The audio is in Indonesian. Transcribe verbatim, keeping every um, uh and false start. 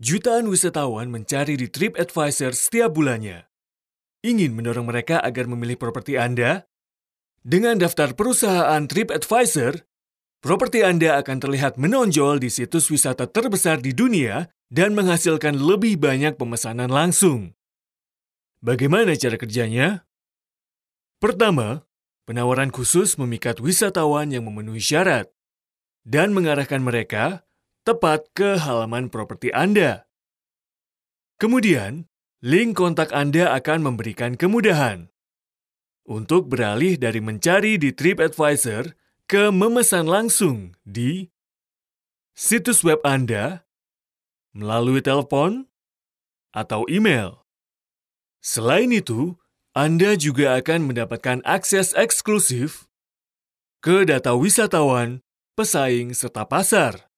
Jutaan wisatawan mencari di TripAdvisor setiap bulannya. Ingin mendorong mereka agar memilih properti Anda? Dengan daftar perusahaan TripAdvisor, properti Anda akan terlihat menonjol di situs wisata terbesar di dunia dan menghasilkan lebih banyak pemesanan langsung. Bagaimana cara kerjanya? Pertama, penawaran khusus memikat wisatawan yang memenuhi syarat dan mengarahkan mereka tepat ke halaman properti Anda. Kemudian, link kontak Anda akan memberikan kemudahan untuk beralih dari mencari di TripAdvisor ke memesan langsung di situs web Anda, melalui telepon, atau email. Selain itu, Anda juga akan mendapatkan akses eksklusif ke data wisatawan, pesaing, serta pasar.